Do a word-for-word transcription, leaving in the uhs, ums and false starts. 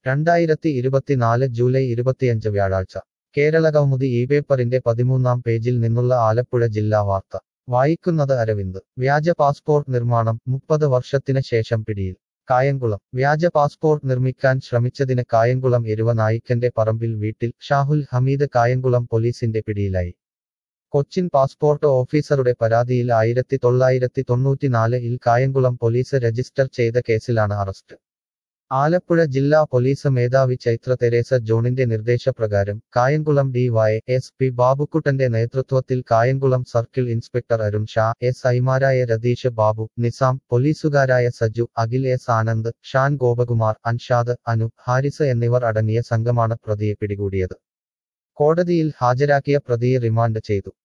രണ്ടായിരത്തി ഇരുപത്തിനാല് ജൂലൈ ഇരുപത്തിയഞ്ച് വ്യാഴാഴ്ച കേരളകൗമുദി ഈ പേപ്പറിന്റെ പതിമൂന്നാം പേജിൽ നിന്നുള്ള ആലപ്പുഴ ജില്ലാ വാർത്ത വായിക്കുന്നത് അരവിന്ദ് വ്യാജ പാസ്പോർട്ട് നിർമ്മാണം മുപ്പത് വർഷത്തിന് ശേഷം പിടിയിൽ കായംകുളം വ്യാജ പാസ്പോർട്ട് നിർമ്മിക്കാൻ ശ്രമിച്ചതിന് കായംകുളം എരുവനായിക്കന്റെ പറമ്പിൽ വീട്ടിൽ ഷാഹുൽ ഹമീദ് കായംകുളം പോലീസിന്റെ പിടിയിലായി കൊച്ചിൻ പാസ്പോർട്ട് ഓഫീസറുടെ പരാതിയിൽ ആയിരത്തി തൊള്ളായിരത്തി തൊണ്ണൂറ്റിനാല് ഇൽ കായംകുളം പോലീസ് രജിസ്റ്റർ ചെയ്ത കേസിലാണ് അറസ്റ്റ് ആലപ്പുഴ ജില്ലാ പോലീസ് മേധാവി ചൈത്ര തെരേസ ജോണിന്റെ നിർദ്ദേശപ്രകാരം Kayamkulam D Y S P ബാബുക്കുട്ടന്റെ നേതൃത്വത്തിൽ Kayamkulam circle inspector Arun Shah S ഐമാരായ രതീഷ് ബാബു നിസാം പോലീസുകാരായ സജു അഖിൽ എസ് ആനന്ദ് ഷാൻ ഗോപകുമാർ അൻഷാദ് അനു ഹാരിസ് എന്നിവർ അടങ്ങിയ സംഘമാണ് പ്രതിയെ പിടികൂടിയത് കോടതിയിൽ ഹാജരാക്കിയ പ്രതിയെ റിമാൻഡ് ചെയ്തു